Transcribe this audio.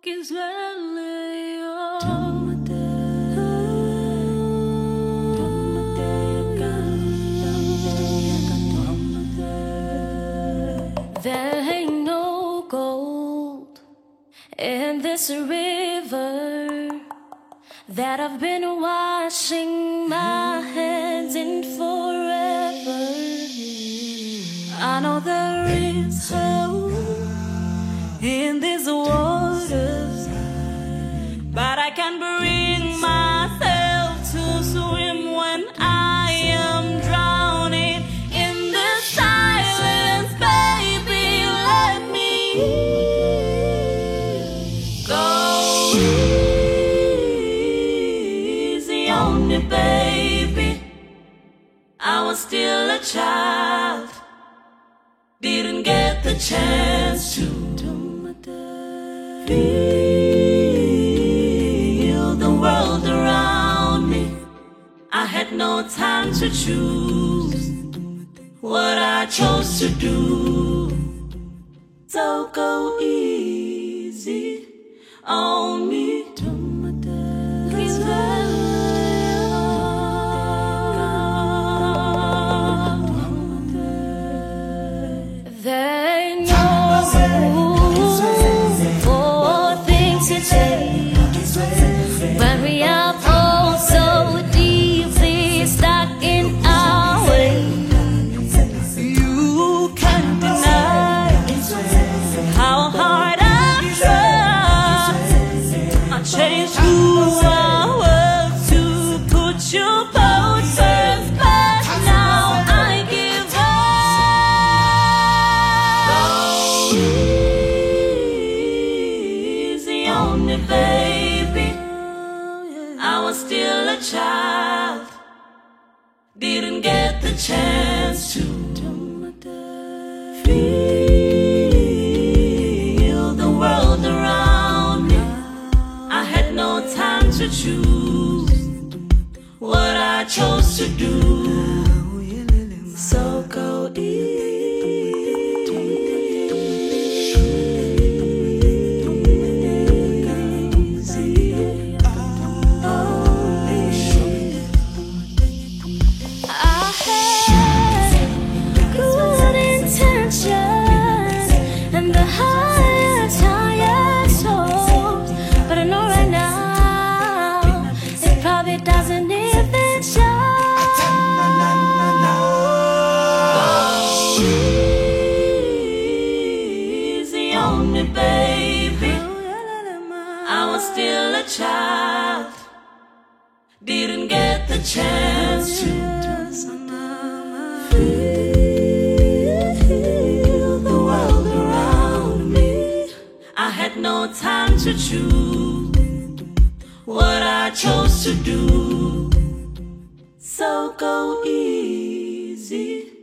There ain't no gold in this river that I've been washing my hands in forever. I know there is hope in these waters, but I can't bring myself to swim when I am drowning in the silence. Baby, let me go easy on me, baby. I was still a child, didn't get the chance to feel the world around me. I had no time to choose what I chose to do. So go easy on me. Please there ain't no when we are all so deeply stuck in our way. You can't deny how hard I try. I changed who I was to put you both first, but now I give up. Easy on me, baby. I was still a child, didn't get the chance to feel the world around me. I had no time to choose what I chose to do. So go doesn't even show. Easy on me, baby. I was still a child, didn't get the chance to feel the world around me. I had no time to choose what I chose to do. So go easy.